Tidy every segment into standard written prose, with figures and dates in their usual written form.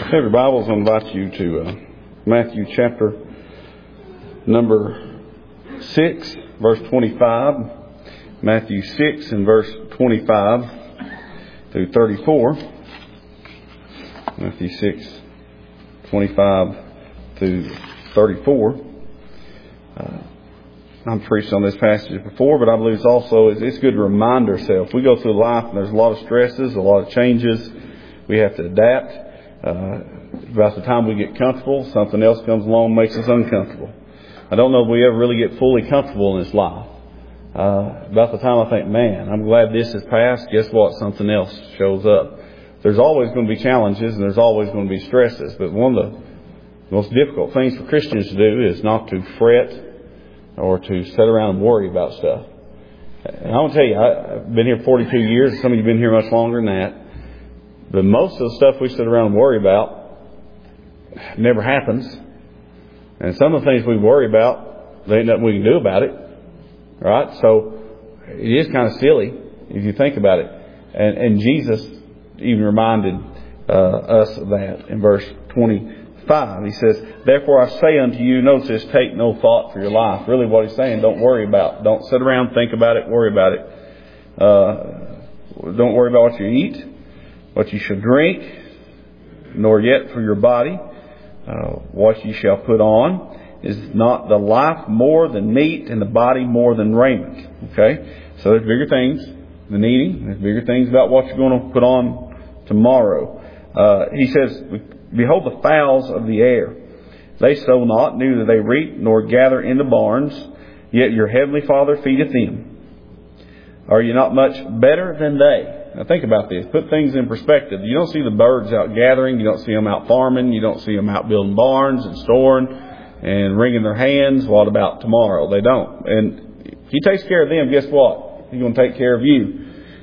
If you have your Bibles, I invite you to Matthew chapter number 6, verse 25. Matthew 6 and verse 25 through 34. Matthew 6, 25 through 34. I've preached on this passage before, but I believe it's good to remind ourselves. We go through life and there's a lot of stresses, a lot of changes. We have to adapt. About the time we get comfortable, something else comes along and makes us uncomfortable. I don't know if we ever really get fully comfortable in this life. About the time I think, man, I'm glad this has passed, guess what? Something else shows up. There's always going to be challenges and there's always going to be stresses. But one of the most difficult things for Christians to do is not to fret or to sit around and worry about stuff. And I want to tell you, I've been here 42 years. Some of you have been here much longer than that. But most of the stuff we sit around and worry about never happens. And some of the things we worry about, there ain't nothing we can do about it. Right? So it is kind of silly if you think about it. And Jesus even reminded us of that in verse 25. He says, "Therefore I say unto you," notice this, "take no thought for your life." Really what he's saying, don't worry about it. Don't sit around, think about it, worry about it. Don't worry about what you eat, what you shall drink, nor yet for your body, what ye shall put on. Is not the life more than meat, and the body more than raiment? Okay? So there's bigger things than eating. There's bigger things about what you're going to put on tomorrow. He says, "Behold the fowls of the air. They sow not, neither they reap, nor gather into barns, yet your heavenly Father feedeth them. Are you not much better than they?" Now think about this. Put things in perspective. You don't see the birds out gathering. You don't see them out farming. You don't see them out building barns and storing and wringing their hands. What about tomorrow? They don't. And if He takes care of them, guess what? He's going to take care of you.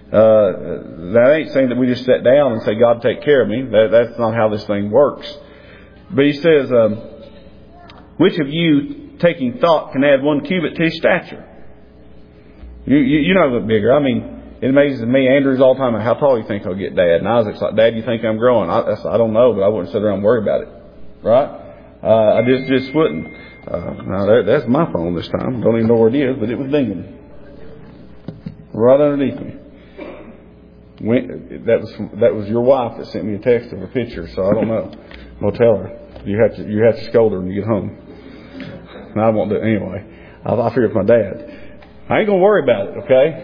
That ain't saying that we just sit down and say, "God, take care of me." That's not how this thing works. But He says, "Which of you, taking thought, can add 1 cubit to his stature?" You know, look bigger. I mean, it amazes me. Andrew's all the time, "How tall do you think I'll get, Dad?" And Isaac's like, "Dad, you think I'm growing?" I don't know, but I wouldn't sit around and worry about it. Right? I just wouldn't. Now, that's my phone this time. Don't even know where it is, but it was dinging. Right underneath me. That was your wife that sent me a text of a picture, so I don't know. I'll tell her. You have to scold her when you get home. No, I won't do it anyway. I'll figure it's my dad. I ain't going to worry about it, okay?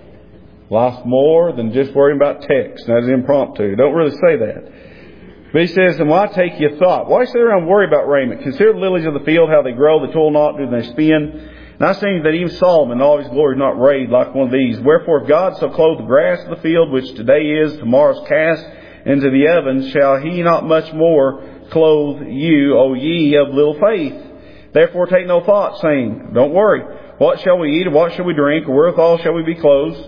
Life's more than just worrying about text. That's impromptu. Don't really say that. But He says, "And why take ye thought?" Why sit around and worry about raiment? "Consider the lilies of the field, how they grow. They toil not, do they spin. And I say that even Solomon in all his glory is not arrayed like one of these. Wherefore, if God so clothe the grass of the field, which today is, tomorrow is cast into the ovens, shall He not much more clothe you, O ye of little faith? Therefore take no thought, saying," don't worry, "what shall we eat, or what shall we drink, or wherewithal shall we be clothed?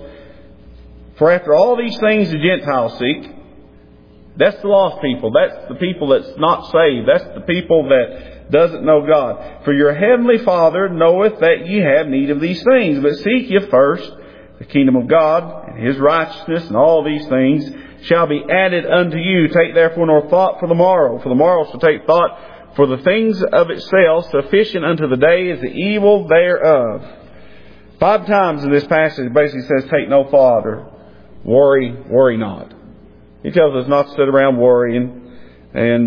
For after all these things the Gentiles seek." That's the lost people. That's the people that's not saved. That's the people that doesn't know God. "For your heavenly Father knoweth that ye have need of these things. But seek ye first the kingdom of God and His righteousness, and all these things shall be added unto you. Take therefore no thought for the morrow. For the morrow shall take thought for the things of itself. Sufficient unto the day is the evil thereof." 5 times in this passage it basically says, take no thought, or worry not. He tells us not to sit around worrying. And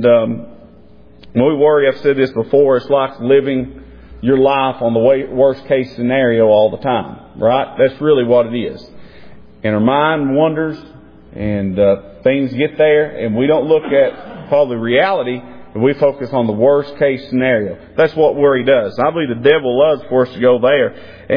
when we worry, I've said this before, it's like living your life on the worst case scenario all the time. Right? That's really what it is. And our mind wanders, and things get there, and we don't look at probably reality, but we focus on the worst case scenario. That's what worry does. I believe the devil loves for us to go there.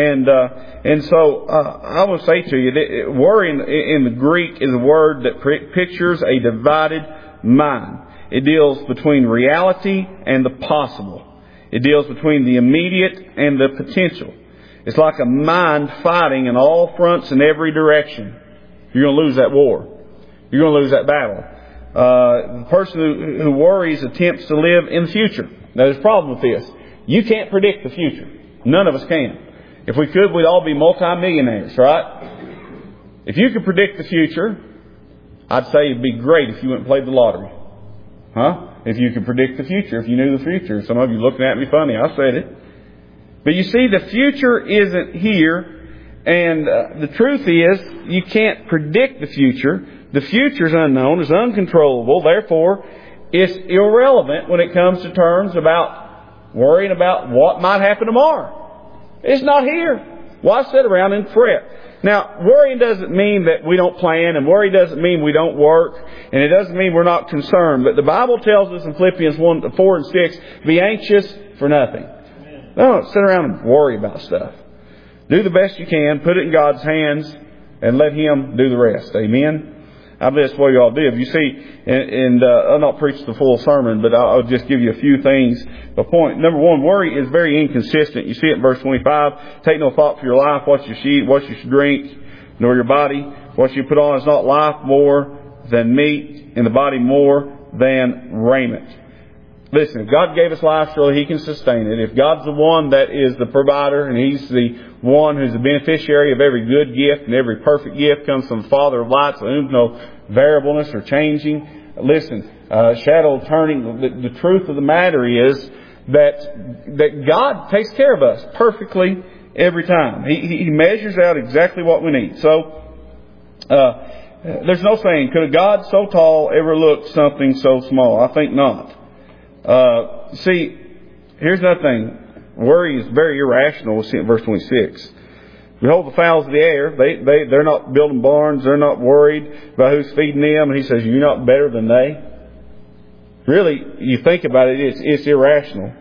And so I will say to you that worry in the Greek is a word that pictures a divided mind. It deals between reality and the possible. It deals between the immediate and the potential. It's like a mind fighting in all fronts in every direction. You're going to lose that war. You're going to lose that battle. The person who worries attempts to live in the future. Now, there's a problem with this. You can't predict the future. None of us can. If we could, we'd all be multimillionaires, right? If you could predict the future, I'd say it'd be great if you went and played the lottery. If you could predict the future, if you knew the future. Some of you looking at me funny. I said it. But you see, the future isn't here. And the truth is, you can't predict the future. The future is unknown, it's uncontrollable. Therefore, it's irrelevant when it comes to terms about worrying about what might happen tomorrow. It's not here. Why sit around and fret? Now, worrying doesn't mean that we don't plan, and worry doesn't mean we don't work, and it doesn't mean we're not concerned. But the Bible tells us in Philippians 4 and 6, be anxious for nothing. Don't sit around and worry about stuff. Do the best you can, put it in God's hands, and let Him do the rest. Amen? I believe that's what you all did. You see, and I'll not preach the full sermon, but I'll just give you a few things. The point, number one, worry is very inconsistent. You see it in verse 25. Take no thought for your life, what you should eat, what you should drink, nor your body. What you put on is not life more than meat, and the body more than raiment. Listen, if God gave us life, surely He can sustain it. If God's the one that is the provider, and He's the one who's the beneficiary of every good gift, and every perfect gift comes from the Father of lights, of whom no variableness or changing. Listen, shadow turning. The truth of the matter is that God takes care of us perfectly every time. He measures out exactly what we need. So, there's no saying, could a God so tall ever look something so small? I think not. See, here's another thing. Worry is very irrational. We'll see it in verse 26. Behold the fowls of the air. They're not building barns. They're not worried about who's feeding them. And He says, you're not better than they. Really, you think about it, it's irrational.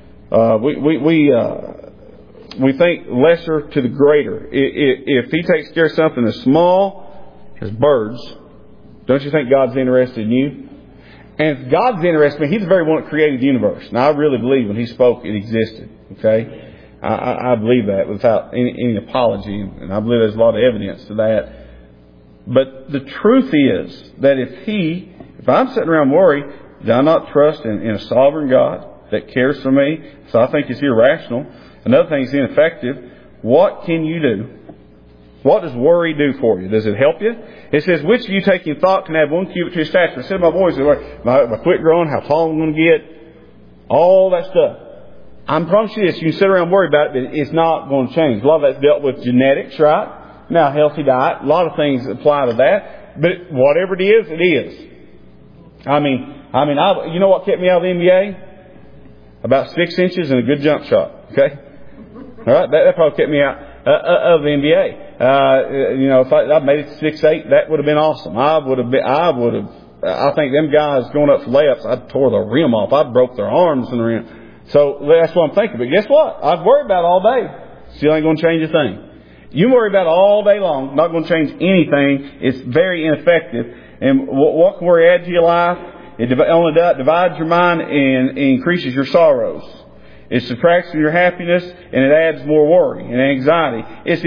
We think lesser to the greater. If He takes care of something as small as birds, don't you think God's interested in you? And if God's interested, He's the very one that created the universe. Now, I really believe when He spoke, it existed. Okay? I believe that without any apology. And I believe there's a lot of evidence to that. But the truth is that if I'm sitting around worried, do I not trust in a sovereign God that cares for me? So I think it's irrational. Another thing is ineffective. What can you do? What does worry do for you? Does it help you? It says, which of you taking thought can add 1 cubit to his stature? I said to my boys, my quit growing, how tall I'm going to get, all that stuff. I promise you this, you can sit around and worry about it, but it's not going to change. A lot of that's dealt with genetics, right? Now, healthy diet, a lot of things apply to that. But whatever it is, it is. You know what kept me out of the NBA? About 6 inches and a good jump shot. Okay? All right? That probably kept me out of the NBA. If I made it to 6'8", that would have been awesome. I think them guys going up for layups, I'd tore the rim off. I'd broke their arms in the rim. So that's what I'm thinking. But guess what? I'd worry about it all day. Still ain't going to change a thing. You worry about it all day long. Not going to change anything. It's very ineffective. And what can worry add to your life? It only divides your mind and increases your sorrows. It subtracts from your happiness, and it adds more worry and anxiety. It's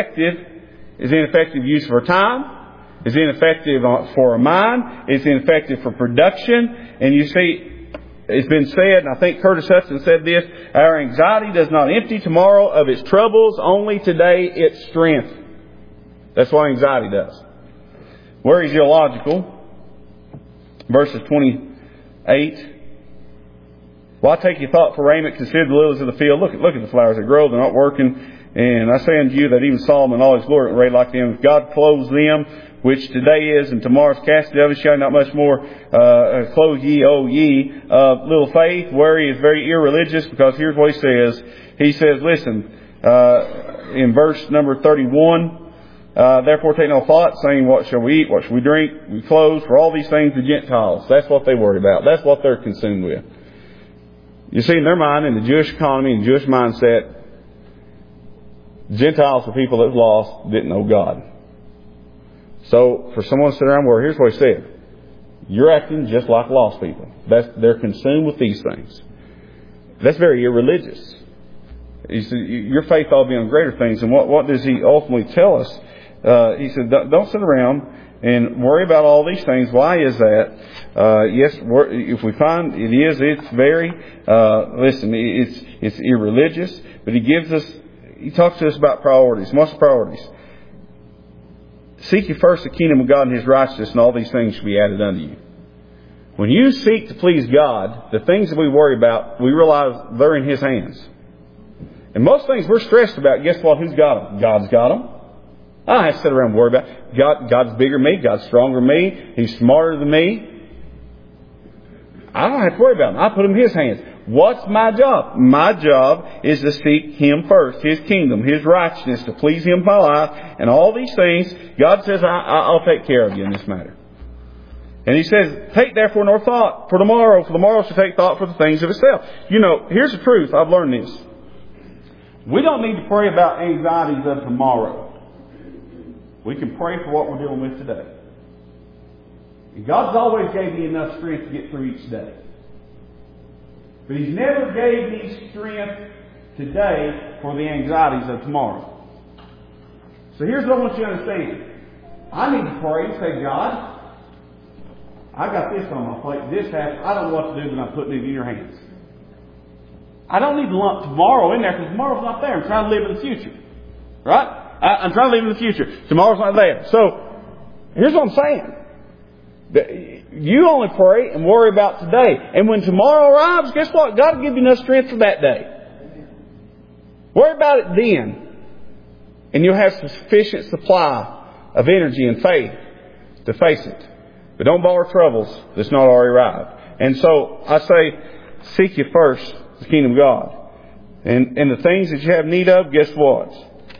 ineffective use of our time. It's ineffective for our mind. It's ineffective for production. And you see, it's been said, and I think Curtis Hudson said this, our anxiety does not empty tomorrow of its troubles, only today its strength. That's what anxiety does. Worry is illogical. Verses 28. Why take your thought for raiment? Consider the lilies of the field. Look at the flowers that grow. They're not working. And I say unto you that even Solomon in all his glory arrayed like them. If God clothes them, which today is and tomorrow's cast of it, shall not much more clothe ye, O ye of little faith. Worry is very irreligious, because here's what he says. He says, listen, in verse number 31, therefore take no thought, saying, what shall we eat? What shall we drink? We clothes. For all these things the Gentiles. That's what they worry about. That's what they're consumed with. You see, in their mind, in the Jewish economy and Jewish mindset, Gentiles were people that was lost, didn't know God. So, for someone to sit around where, here's what he said. You're acting just like lost people. They're consumed with these things. That's very irreligious. He said, your faith ought to be on greater things. And what does he ultimately tell us? He said, don't sit around and worry about all these things. Why is that? Yes, if we find it's very, it's irreligious, but he talks to us about priorities. What's the priorities? Seek ye first the kingdom of God and His righteousness, and all these things shall be added unto you. When you seek to please God, the things that we worry about, we realize they're in His hands. And most things we're stressed about, guess what? Who's got them? God's got them. I don't have to sit around and worry about it. God's bigger than me. God's stronger than me. He's smarter than me. I don't have to worry about them. I put them in His hands. What's my job? My job is to seek Him first. His kingdom, His righteousness, to please Him in my life. And all these things, God says, I'll take care of you in this matter. And He says, take therefore no thought for tomorrow shall take thought for the things of itself. You know, here's the truth. I've learned this. We don't need to pray about anxieties of tomorrow. We can pray for what we're dealing with today. And God's always gave me enough strength to get through each day. But He's never gave me strength today for the anxieties of tomorrow. So here's what I want you to understand. I need to pray and say, God, I got this on my plate. This happens. I don't know what to do, but I'm putting it in your hands. I don't need to lump tomorrow in there because tomorrow's not there. I'm trying to live in the future. Right? I'm trying to live in the future. Tomorrow's not there. So, here's what I'm saying. You only pray and worry about today. And when tomorrow arrives, guess what? God will give you enough strength for that day. Worry about it then. And you'll have sufficient supply of energy and faith to face it. But don't borrow troubles that's not already arrived. And so, I say, seek ye first the kingdom of God. And the things that you have need of, guess what?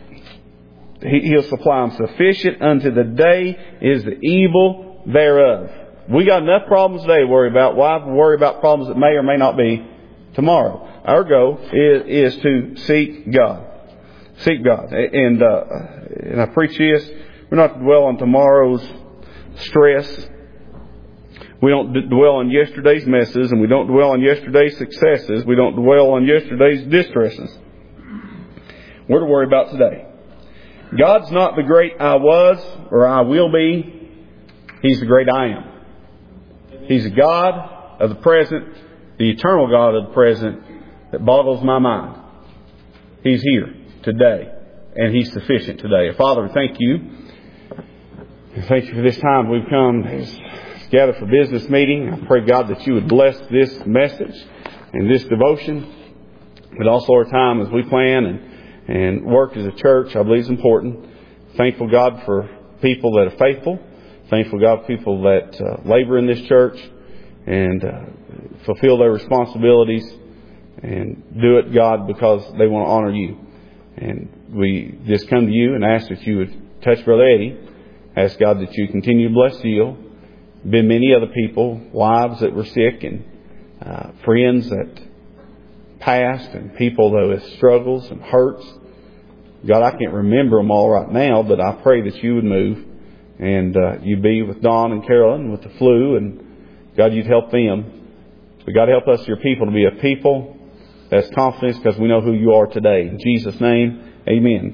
He'll supply them. Sufficient unto the day is the evil thereof. We got enough problems today to worry about. Why worry about problems that may or may not be tomorrow? Our goal is to seek God. Seek God. And I preach this. We're not to dwell on tomorrow's stress. We don't dwell on yesterday's messes, and we don't dwell on yesterday's successes. We don't dwell on yesterday's distresses. We're to worry about today. God's not the great I was or I will be. He's the great I am. He's the God of the present, the eternal God of the present that boggles my mind. He's here today, and He's sufficient today. Father, thank you. Thank you for this time we've come together for business meeting. I pray, God, that you would bless this message and this devotion, but also our time as we plan and work as a church. I believe is important. Thankful, God, for people that are faithful. Thankful, God, for people that labor in this church and fulfill their responsibilities and do it, God, because they want to honor you. And we just come to you and ask that you would touch Brother Eddie. Ask, God, that you continue to bless Zeal. Been many other people, wives that were sick and friends that passed and people that with struggles and hurts. God, I can't remember them all right now, but I pray that you would move and you'd be with Don and Carolyn with the flu, and God, you'd help them. But God, help us, your people, to be a people that's confident because we know who you are today. In Jesus' name, amen.